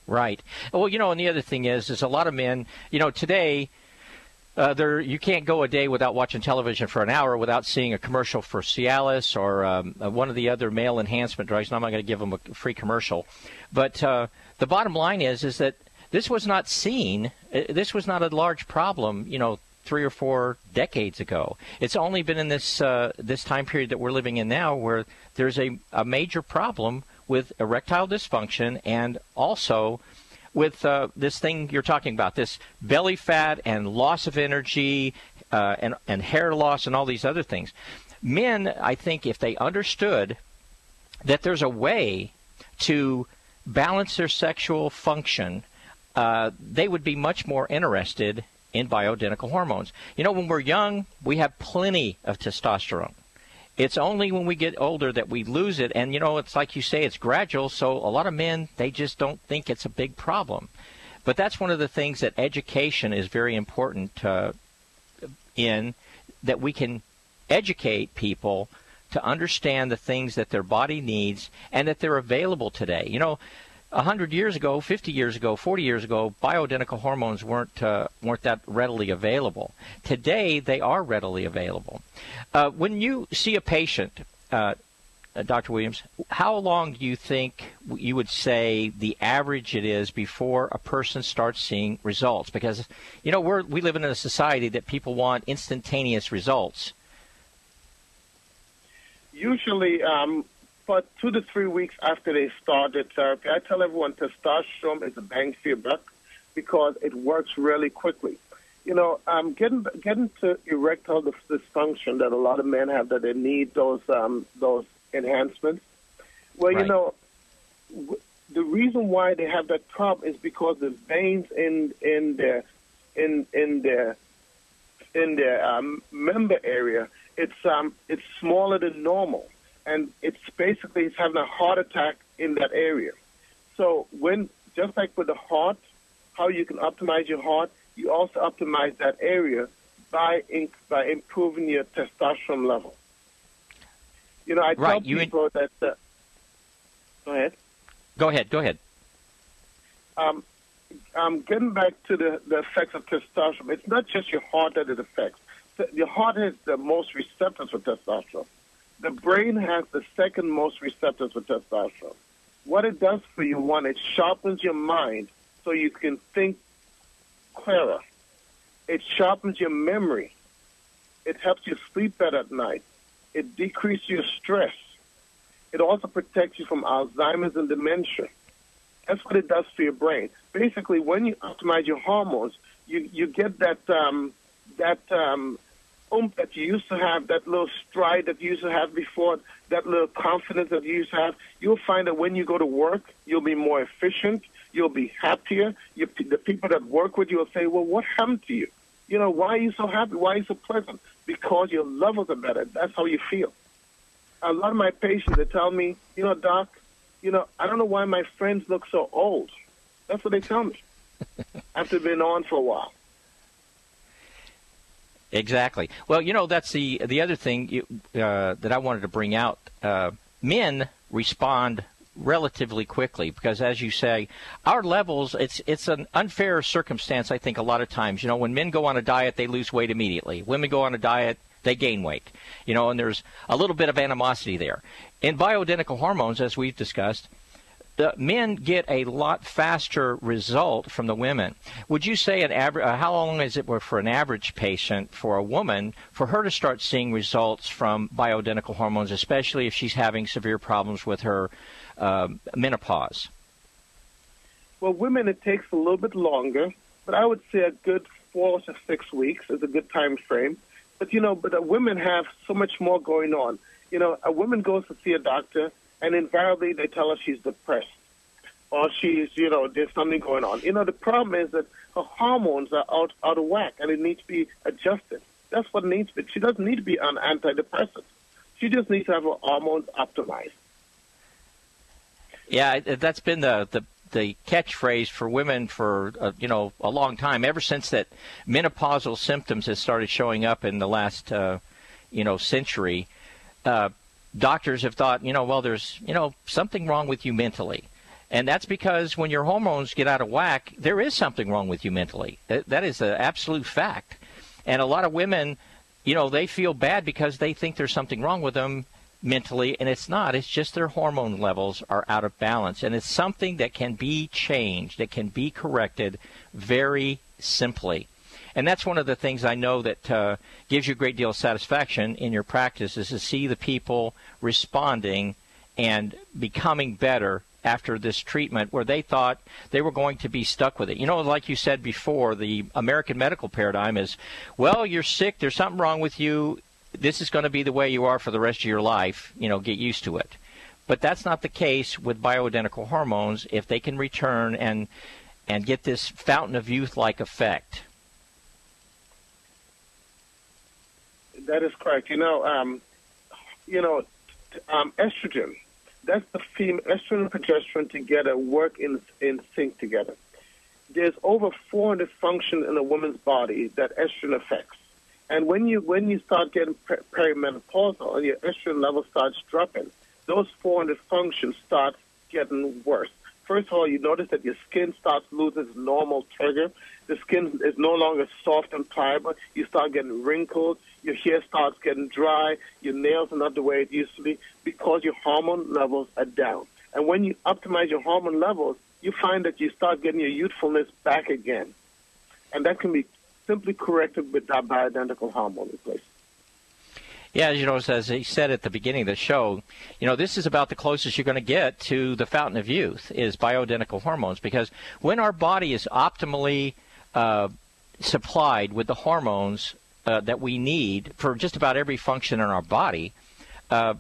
Right. Well, you know, and the other thing is, is a lot of men, you know, today, uh, there you can't go a day without watching television for an hour without seeing a commercial for Cialis or um, one of the other male enhancement drugs. And I'm not going to give them a free commercial. But uh, the bottom line is, is that this was not seen. This was not a large problem, you know, three or four decades ago. It's only been in this uh, this time period that we're living in now where there's a, a major problem with erectile dysfunction and also with uh, this thing you're talking about, this belly fat and loss of energy uh, and, and hair loss and all these other things. Men, I think, if they understood that there's a way to balance their sexual function, uh, they would be much more interested in bioidentical hormones. You know, when we're young, we have plenty of testosterone. It's only when we get older that we lose it. And, you know, it's like you say, it's gradual. So a lot of men, they just don't think it's a big problem. But that's one of the things that education is very important uh, in, that we can educate people to understand the things that their body needs and that they're available today. You know, one hundred years ago, fifty years ago, forty years ago, bioidentical hormones weren't uh, weren't that readily available. Today, they are readily available. Uh, when you see a patient, uh, uh, Doctor Williams, how long do you think you would say the average it is before a person starts seeing results? Because, you know, we're, we live in a society that people want instantaneous results. Usually, um but two to three weeks after they started therapy, I tell everyone testosterone is a bang for your buck because it works really quickly. You know, um, getting getting to erectile dysfunction that a lot of men have, that they need those um, those enhancements. Well, right. you know, w- the reason why they have that problem is because the veins in in their in in their in their um, member area, it's um it's smaller than normal. And it's basically it's having a heart attack in that area. So when, just like with the heart, how you can optimize your heart, you also optimize that area by in, by improving your testosterone level. You know, I right. tell you people in- that. Uh, go ahead. Go ahead. Go ahead. Um, um, getting back to the, the effects of testosterone, it's not just your heart that it affects. Your heart has the most receptors for testosterone. The brain has the second most receptors for testosterone. What it does for you, one, it sharpens your mind so you can think clearer. It sharpens your memory. It helps you sleep better at night. It decreases your stress. It also protects you from Alzheimer's and dementia. That's what it does for your brain. Basically, when you optimize your hormones, you, you get that um, that um, oomph that you used to have, that little stride that you used to have before, that little confidence that you used to have. You'll find that when you go to work, you'll be more efficient. You'll be happier. You, the people that work with you will say, well, what happened to you? You know, why are you so happy? Why are you so pleasant? Because your levels are better. That's how you feel. A lot of my patients, they tell me, you know, Doc, you know, I don't know why my friends look so old. That's what they tell me after being on for a while. Exactly. Well, you know, that's the the other thing you, uh, that I wanted to bring out. Uh, men respond relatively quickly because, as you say, our levels, it's it's an unfair circumstance, I think, a lot of times. You know, when men go on a diet, they lose weight immediately. Women go on a diet, they gain weight. You know, and there's a little bit of animosity there. In bioidentical hormones, as we've discussed, the men get a lot faster result from the women. Would you say an average? Uh, how long is it for an average patient, for a woman, for her to start seeing results from bioidentical hormones, especially if she's having severe problems with her uh, menopause? Well, women, it takes a little bit longer, but I would say a good four to six weeks is a good time frame. But, you know, but uh, women have so much more going on. You know, a woman goes to see a doctor, and invariably they tell her she's depressed or she's, you know, there's something going on. You know, the problem is that her hormones are out, out of whack, and it needs to be adjusted. That's what it needs to be. She doesn't need to be on antidepressants. She just needs to have her hormones optimized. Yeah, that's been the, the, the catchphrase for women for, uh, you know, a long time, ever since that menopausal symptoms has started showing up in the last, uh, you know, century. Uh, doctors have thought, you know, well, there's, you know, something wrong with you mentally. And that's because when your hormones get out of whack, there is something wrong with you mentally. That, that is an absolute fact. And a lot of women, you know, they feel bad because they think there's something wrong with them mentally, and it's not. It's just their hormone levels are out of balance. And it's something that can be changed, that can be corrected very simply. And that's one of the things I know that uh, gives you a great deal of satisfaction in your practice, is to see the people responding and becoming better after this treatment where they thought they were going to be stuck with it. You know, like you said before, the American medical paradigm is, well, you're sick, there's something wrong with you, this is going to be the way you are for the rest of your life, you know, get used to it. But that's not the case with bioidentical hormones if they can return and and get this fountain of youth-like effect. That is correct. You know, um, you know, um, estrogen, that's the female, estrogen and progesterone together work in in sync together. There's over four hundred functions in a woman's body that estrogen affects. And when you when you start getting perimenopausal and your estrogen level starts dropping, those four hundred functions start getting worse. First of all, you notice that your skin starts losing its normal trigger. The skin is no longer soft and pliable. You start getting wrinkles. Your hair starts getting dry. Your nails are not the way it used to be because your hormone levels are down. And when you optimize your hormone levels, you find that you start getting your youthfulness back again. And that can be simply corrected with that bioidentical hormone replacement. Yeah, you know, as he said at the beginning of the show, you know, this is about the closest you're going to get to the fountain of youth is bioidentical hormones, because when our body is optimally uh, supplied with the hormones uh, that we need for just about every function in our body, uh,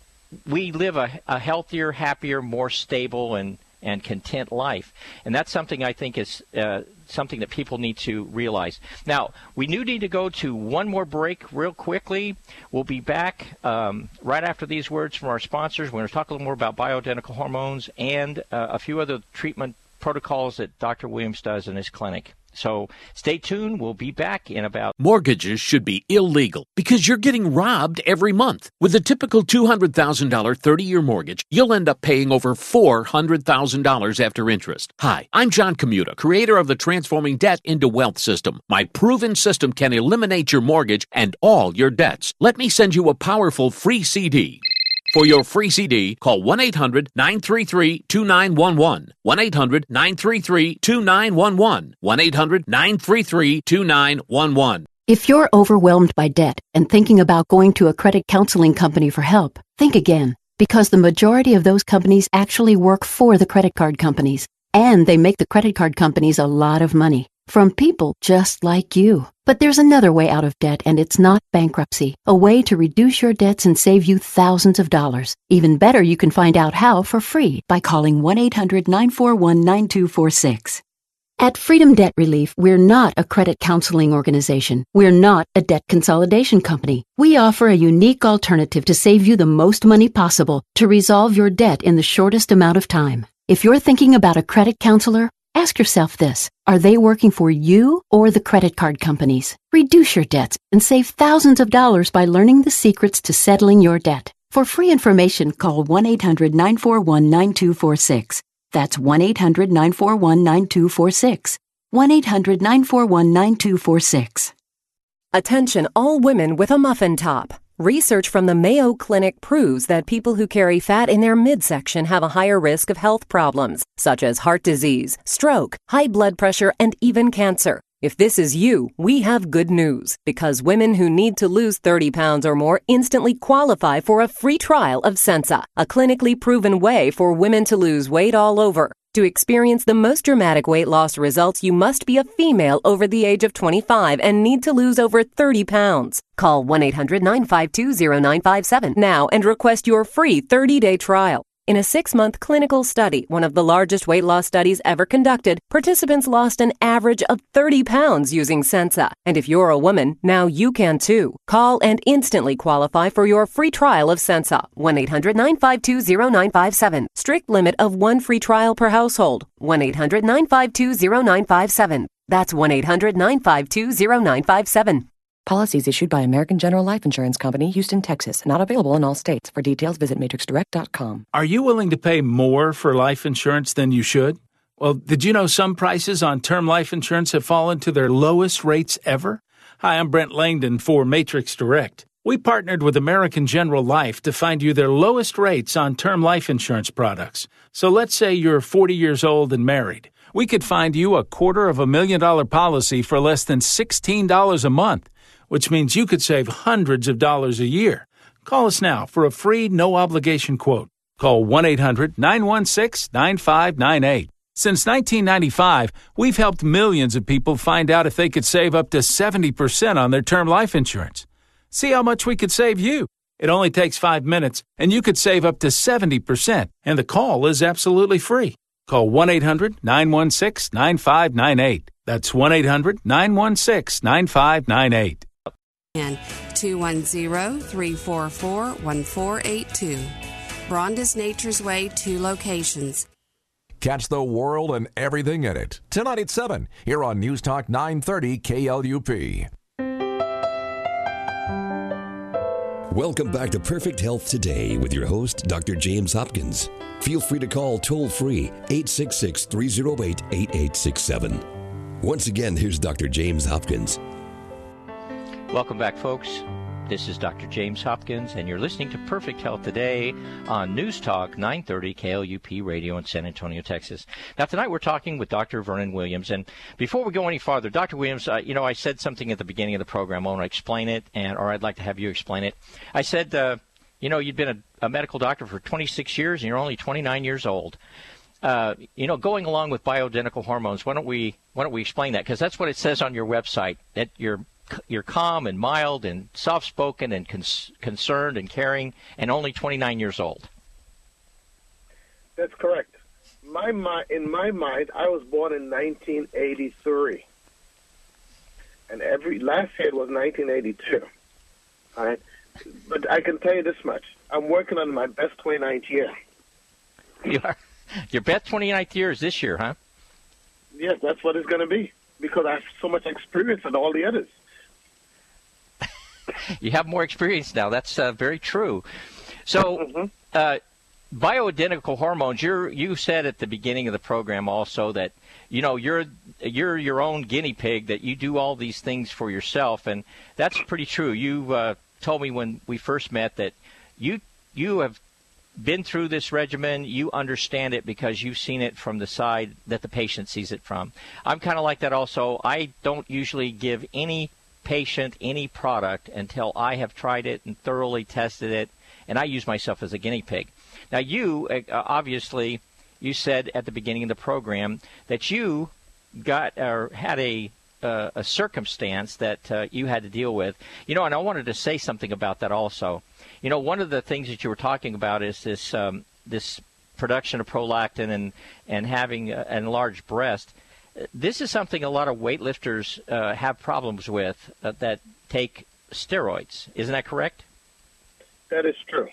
we live a, a healthier, happier, more stable, and and content life. And that's something I think is uh, something that people need to realize. Now, we do need to go to one more break real quickly. We'll be back um, right after these words from our sponsors. We're going to talk a little more about bioidentical hormones and uh, a few other treatment protocols that Doctor Williams does in his clinic. So stay tuned. We'll be back in about... Mortgages should be illegal because you're getting robbed every month. With a typical two hundred thousand dollars thirty-year mortgage, you'll end up paying over four hundred thousand dollars after interest. Hi, I'm John Commuta, creator of the Transforming Debt into Wealth system. My proven system can eliminate your mortgage and all your debts. Let me send you a powerful free C D. For your free C D, call one eight hundred nine three three two nine one one, one eight hundred nine three three two nine one one, one eight hundred nine three three two nine one one. If you're overwhelmed by debt and thinking about going to a credit counseling company for help, think again, because the majority of those companies actually work for the credit card companies, and they make the credit card companies a lot of money from people just like you. But there's another way out of debt, and it's not bankruptcy. A way to reduce your debts and save you thousands of dollars. Even better, you can find out how for free by calling one eight hundred nine four one nine two four six. At Freedom Debt Relief, we're not a credit counseling organization. We're not a debt consolidation company. We offer a unique alternative to save you the most money possible to resolve your debt in the shortest amount of time. If you're thinking about a credit counselor, ask yourself this: are they working for you or the credit card companies? Reduce your debts and save thousands of dollars by learning the secrets to settling your debt. For free information, call one eight hundred nine four one nine two four six. That's one eight hundred nine four one nine two four six. one eight hundred nine four one nine two four six. Attention all women with a muffin top. Research from the Mayo Clinic proves that people who carry fat in their midsection have a higher risk of health problems, such as heart disease, stroke, high blood pressure, and even cancer. If this is you, we have good news, because women who need to lose thirty pounds or more instantly qualify for a free trial of Sensa, a clinically proven way for women to lose weight all over. To experience the most dramatic weight loss results, you must be a female over the age of twenty-five and need to lose over thirty pounds. Call one eight hundred nine five two zero nine five seven now and request your free thirty-day trial. In a six-month clinical study, one of the largest weight loss studies ever conducted, participants lost an average of thirty pounds using Sensa. And if you're a woman, now you can too. Call and instantly qualify for your free trial of Sensa. one eight hundred nine five two zero nine five seven. Strict limit of one free trial per household. one eight hundred nine five two zero nine five seven. That's one eight hundred nine five two zero nine five seven. Policies issued by American General Life Insurance Company, Houston, Texas. Not available in all states. For details, visit matrix direct dot com. Are you willing to pay more for life insurance than you should? Well, did you know some prices on term life insurance have fallen to their lowest rates ever? Hi, I'm Brent Langdon for Matrix Direct. We partnered with American General Life to find you their lowest rates on term life insurance products. So let's say you're forty years old and married. We could find you a quarter of a million dollar policy for less than sixteen dollars a month, which means you could save hundreds of dollars a year. Call us now for a free, no-obligation quote. Call one eight hundred nine one six nine five nine eight. Since nineteen ninety-five, we've helped millions of people find out if they could save up to seventy percent on their term life insurance. See how much we could save you. It only takes five minutes, and you could save up to seventy percent, and the call is absolutely free. Call one eight hundred nine one six nine five nine eight. That's one eight hundred nine one six nine five nine eight. And two one zero, three four four, one four eight two. Bronda's Nature's Way, two locations. Catch the world and everything in it tonight at seven here on News Talk nine thirty K L U P. Welcome back to Perfect Health Today with your host, Doctor James Hopkins. Feel free to call toll-free eight six six, three oh eight, eight eight six seven. Once again, here's Doctor James Hopkins. Welcome back, folks. This is Doctor James Hopkins, and you're listening to Perfect Health Today on News Talk nine thirty K L U P Radio in San Antonio, Texas. Now, tonight we're talking with Doctor Vernon Williams, and before we go any farther, Doctor Williams, uh, you know, I said something at the beginning of the program. I want to explain it, and or I'd like to have you explain it. I said, uh, you know, you'd been a, a medical doctor for twenty-six years, and you're only twenty-nine years old. Uh, you know, going along with bioidentical hormones, why don't we why don't we explain that? Because that's what it says on your website, that you're You're calm and mild and soft-spoken and cons- concerned and caring, and only twenty-nine years old. That's correct. My, my in my mind, I was born in nineteen eighty-three, and every last year was nineteen eighty-two. All right, but I can tell you this much: I'm working on my best twenty-ninth year. You are. Your best twenty-ninth year is this year, huh? Yes, that's what it's going to be, because I have so much experience than all the others. You have more experience now. That's uh, very true. So, mm-hmm. uh, bioidentical hormones. You you said at the beginning of the program also that you know you're you're your own guinea pig. That you do all these things for yourself, and that's pretty true. You uh, told me when we first met that you you have been through this regimen. You understand it because you've seen it from the side that the patient sees it from. I'm kind of like that also. I don't usually give any patient any product until I have tried it and thoroughly tested it, and I use myself as a guinea pig. Now, you, uh, obviously, you said at the beginning of the program that you got or had a uh, a circumstance that uh, you had to deal with. You know, and I wanted to say something about that also. You know, one of the things that you were talking about is this um, this production of prolactin and, and having an enlarged breast. This is something a lot of weightlifters uh, have problems with uh, that take steroids. Isn't that correct? That is true.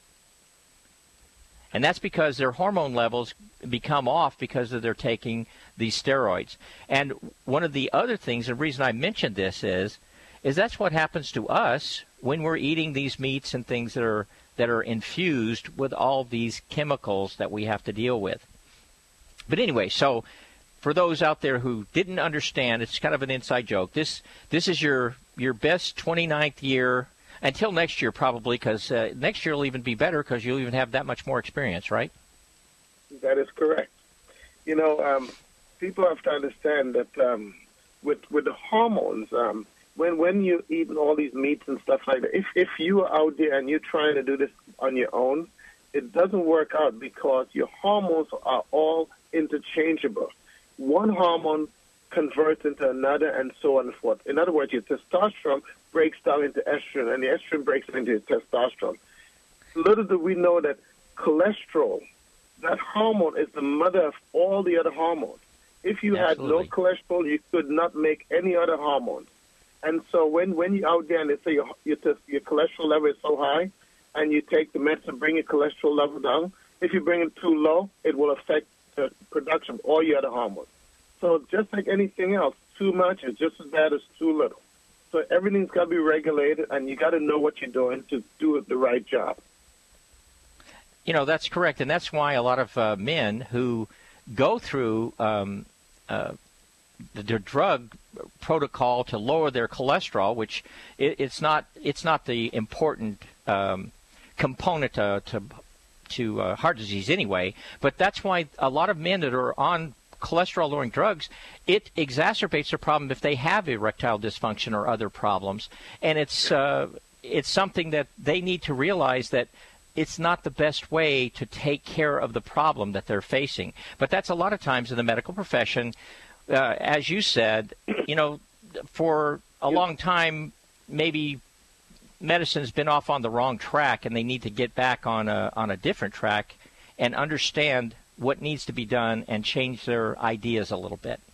And that's because their hormone levels become off because of their taking these steroids. And one of the other things, the reason I mentioned this is, is that's what happens to us when we're eating these meats and things that are that are infused with all these chemicals that we have to deal with. But anyway, so for those out there who didn't understand, it's kind of an inside joke. This this is your your best twenty-ninth year until next year probably, because uh, next year will even be better because you'll even have that much more experience, right? That is correct. You know, um, people have to understand that um, with with the hormones, um, when when you eat all these meats and stuff like that, if if you are out there and you're trying to do this on your own, it doesn't work out because your hormones are all interchangeable. One hormone converts into another, and so on and so forth. In other words, your testosterone breaks down into estrogen, and the estrogen breaks into testosterone. Little do we know that cholesterol, that hormone, is the mother of all the other hormones. If you Absolutely. had no cholesterol, you could not make any other hormones. And so when, when you're out there and they say your, your, your cholesterol level is so high, and you take the medicine to bring your cholesterol level down, if you bring it too low, it will affect the production of all your other hormones. So just like anything else, too much is just as bad as too little. So everything's got to be regulated, and you got to know what you're doing to do the right job. You know, that's correct, and that's why a lot of uh, men who go through um, uh, their drug protocol to lower their cholesterol, which it, it's not it's not the important um, component to to, to uh, heart disease anyway, but that's why a lot of men that are on cholesterol-lowering drugs, it exacerbates the problem if they have erectile dysfunction or other problems, and it's uh, it's something that they need to realize that it's not the best way to take care of the problem that they're facing. But that's a lot of times in the medical profession, uh, as you said, you know, for a long time, maybe medicine's been off on the wrong track, and they need to get back on a on a different track and understand what needs to be done and change their ideas a little bit.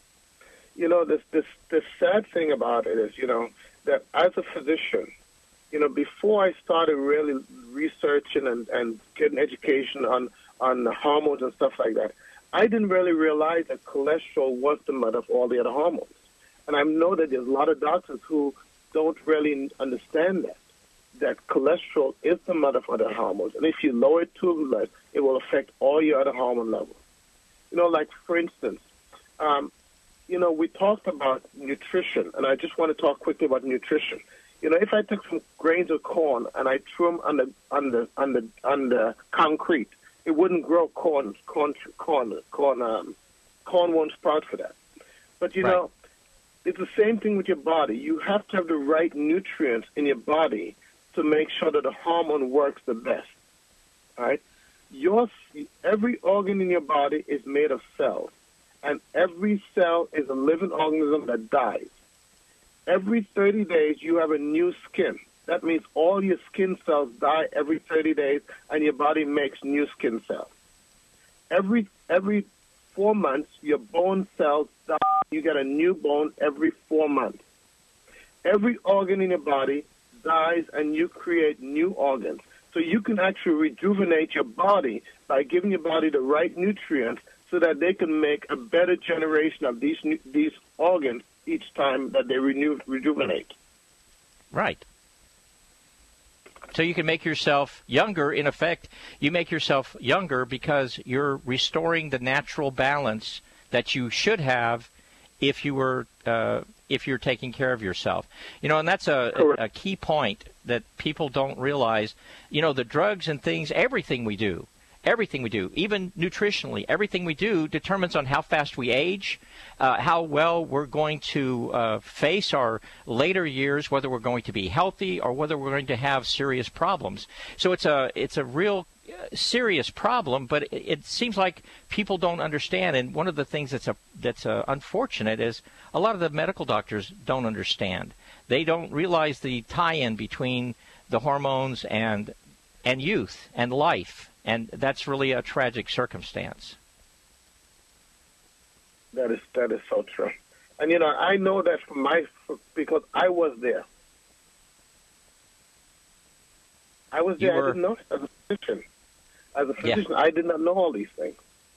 You know, this this this sad thing about it is, you know, that as a physician, you know, before I started really researching and, and getting education on, on the hormones and stuff like that, I didn't really realize that cholesterol was the mother of all the other hormones. And I know that there's a lot of doctors who don't really understand that, that cholesterol is the mother of other hormones. And if you lower it too much, it will affect all your other hormone levels. You know, like, for instance, um, you know, we talked about nutrition, and I just want to talk quickly about nutrition. You know, if I took some grains of corn and I threw them on the on the on the on the concrete, it wouldn't grow corn. Corn, corn, corn. Um, corn won't sprout for that. But you right. know, it's the same thing with your body. You have to have the right nutrients in your body to make sure that the hormone works the best. All right. Your every organ in your body is made of cells, and every cell is a living organism that dies. Every thirty days, you have a new skin. That means all your skin cells die every thirty days, and your body makes new skin cells. Every every four months, your bone cells die. You get a new bone every four months. Every organ in your body dies, and you create new organs. So you can actually rejuvenate your body by giving your body the right nutrients so that they can make a better generation of these these organs each time that they renew, rejuvenate. Right. So you can make yourself younger. In effect, you make yourself younger because you're restoring the natural balance that you should have if you were uh, if you're taking care of yourself. You know, and that's a, a, a key point that people don't realize. You know, the drugs and things, everything we do, everything we do, even nutritionally, everything we do determines on how fast we age, uh, how well we're going to uh, face our later years, whether we're going to be healthy or whether we're going to have serious problems. So it's a it's a real serious problem, but it, it seems like people don't understand. And one of the things that's a, that's a unfortunate is a lot of the medical doctors don't understand. They don't realize the tie-in between the hormones and and youth and life. And that's really a tragic circumstance. That is that is so true. And, you know, I know that from my, because I was there. I was there. I didn't know as a physician. As a physician, yeah. I did not know all these things.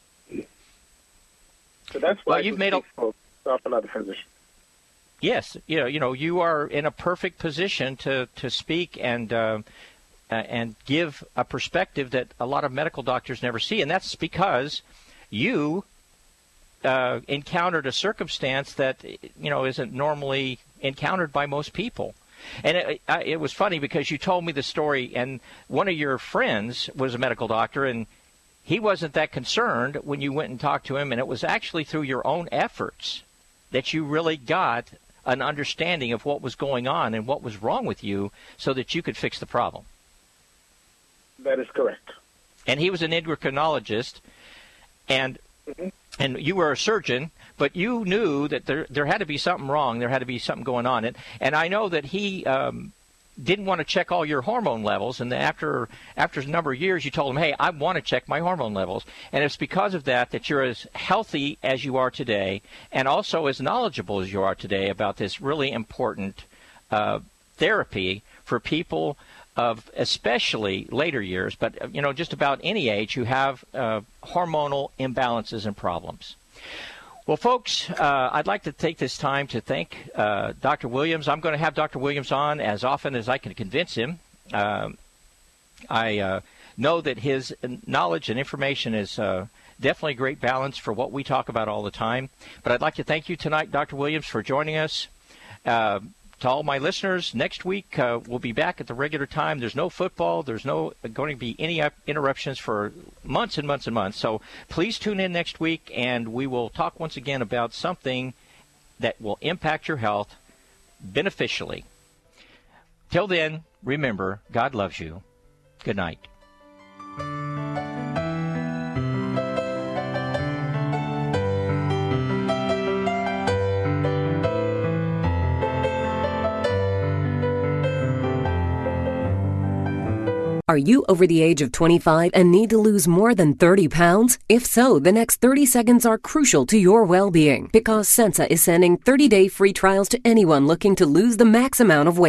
So that's why well, you've made a another physician. Yes, you know, you know, you are in a perfect position to to speak and. Uh, Uh, and give a perspective that a lot of medical doctors never see. And that's because you uh, encountered a circumstance that, you know, isn't normally encountered by most people. And it, it was funny because you told me the story, and one of your friends was a medical doctor, and he wasn't that concerned when you went and talked to him, and it was actually through your own efforts that you really got an understanding of what was going on and what was wrong with you so that you could fix the problem. That is correct. And he was an endocrinologist, and mm-hmm. and you were a surgeon, but you knew that there there had to be something wrong. There had to be something going on. And, and I know that he um, didn't want to check all your hormone levels, and after after a number of years, you told him, hey, I want to check my hormone levels. And it's because of that that you're as healthy as you are today and also as knowledgeable as you are today about this really important uh, therapy for people of especially later years, but, you know, just about any age who have uh, hormonal imbalances and problems. Well, folks, uh, I'd like to take this time to thank uh, Doctor Williams. I'm going to have Doctor Williams on as often as I can convince him. Um, I uh, know that his knowledge and information is uh, definitely a great balance for what we talk about all the time. But I'd like to thank you tonight, Doctor Williams, for joining us. Uh, to all my listeners, next week uh, we'll be back at the regular time. There's no football. There's no going to be any interruptions for months and months and months. So please tune in next week, and we will talk once again about something that will impact your health beneficially. Till then, remember, God loves you. Good night. Are you over the age of twenty-five and need to lose more than thirty pounds? If so, the next thirty seconds are crucial to your well-being because Sensa is sending thirty-day free trials to anyone looking to lose the max amount of weight.